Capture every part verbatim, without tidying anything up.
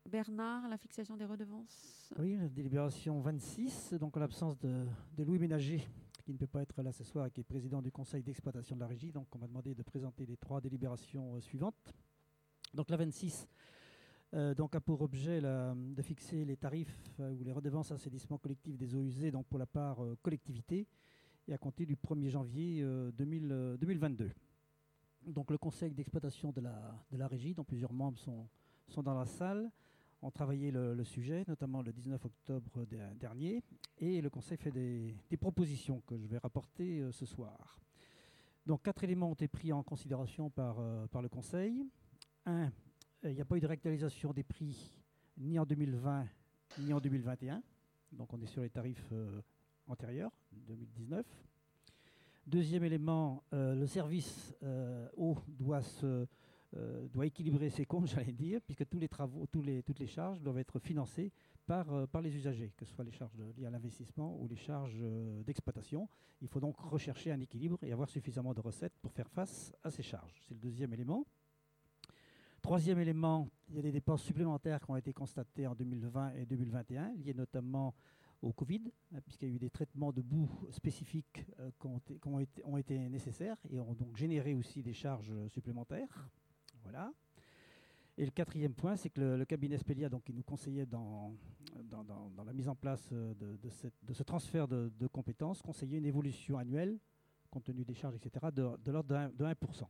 Bernard, la fixation des redevances. Oui, la délibération vingt-six, donc en l'absence de, de Louis Ménager, qui ne peut pas être là ce soir, qui est président du conseil d'exploitation de la régie. Donc on m'a demandé de présenter les trois délibérations euh, suivantes. Donc la vingt-six euh, donc, a pour objet la, de fixer les tarifs euh, ou les redevances assainissement collectif des eaux usées donc pour la part euh, collectivité et à compter du premier janvier euh, deux mille, euh, deux mille vingt-deux. Donc le conseil d'exploitation de la, de la régie, dont plusieurs membres sont, sont dans la salle, ont travaillé le, le sujet, notamment le dix-neuf octobre de- dernier, et le conseil fait des, des propositions que je vais rapporter euh, ce soir. Donc quatre éléments ont été pris en considération par, euh, par le conseil. Un, il n'y a pas eu de réactualisation des prix ni en deux mille vingt ni en deux mille vingt et un. Donc on est sur les tarifs euh, antérieurs, deux mille dix-neuf. Deuxième élément, euh, le service euh, eau doit, se, euh, doit équilibrer ses comptes, j'allais dire, puisque tous les travaux, tous les, toutes les charges doivent être financées par, euh, par les usagers, que ce soit les charges de- liées à l'investissement ou les charges euh, d'exploitation. Il faut donc rechercher un équilibre et avoir suffisamment de recettes pour faire face à ces charges. C'est le deuxième élément. Troisième élément, il y a des dépenses supplémentaires qui ont été constatées en deux mille vingt et deux mille vingt et un, liées notamment au Covid, hein, puisqu'il y a eu des traitements de boue spécifiques euh, qui ont, été- qui ont été, ont été nécessaires et ont donc généré aussi des charges supplémentaires. Voilà. Et le quatrième point, c'est que le, le cabinet Spelia, donc, qui nous conseillait dans, dans, dans- dans la mise en place euh, de, de cette- de ce transfert de, de compétences, conseillait une évolution annuelle, compte tenu des charges, et cetera, de, de l'ordre de un- de un pour cent.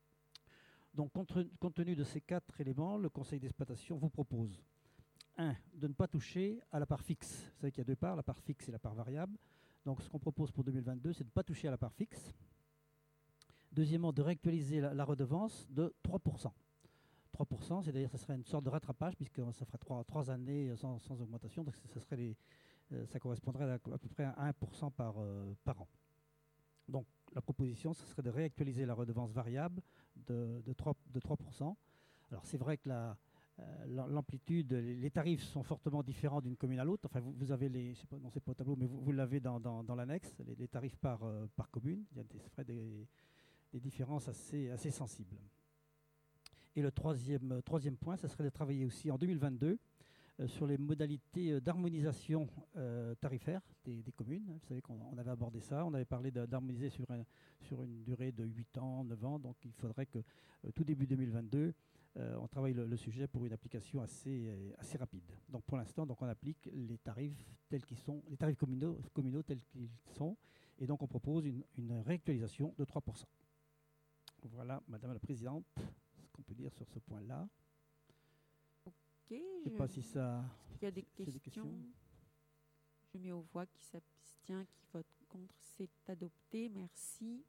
Donc, compte, compte tenu de ces quatre éléments, le conseil d'exploitation vous propose, un, de ne pas toucher à la part fixe. Vous savez qu'il y a deux parts, la part fixe et la part variable. Donc, ce qu'on propose pour deux mille vingt-deux, c'est de ne pas toucher à la part fixe. Deuxièmement, de réactualiser la, la redevance de trois pour cent. trois pour cent, c'est-à-dire que ce serait une sorte de rattrapage, puisque ça ferait trois, trois années sans, sans augmentation. Donc, ça, serait les, euh, ça correspondrait à, à peu près à un pour cent par, euh, par an. Donc, la proposition, ce serait de réactualiser la redevance variable de, de, trois, de trois pour cent. Alors, c'est vrai que la, euh, l'amplitude, les tarifs sont fortement différents d'une commune à l'autre. Enfin, vous, vous avez les, je sais pas, non, c'est pas au tableau, mais vous, vous l'avez dans, dans, dans l'annexe, les, les tarifs par, euh, par commune. Il y a des, des, des différences assez, assez sensibles. Et le troisième, troisième point, ce serait de travailler aussi en deux mille vingt-deux euh, sur les modalités euh, d'harmonisation euh, tarifaire des, des communes. Vous savez qu'on on avait abordé ça, on avait parlé d'harmoniser sur, un, sur une durée de huit ans, neuf ans, donc il faudrait que euh, tout début deux mille vingt-deux, euh, on travaille le, le sujet pour une application assez, euh, assez rapide. Donc pour l'instant, donc on applique les tarifs tels qu'ils sont, les tarifs communaux, communaux tels qu'ils sont, et donc on propose une, une réactualisation de trois pour cent. Voilà, Madame la Présidente, ce qu'on peut dire sur ce point-là. Ok, Je ne sais je... pas si ça... Est-ce qu'il y a des c'est questions? des questions. Je mets aux voix qui s'abstient, qui vote contre. C'est adopté. Merci.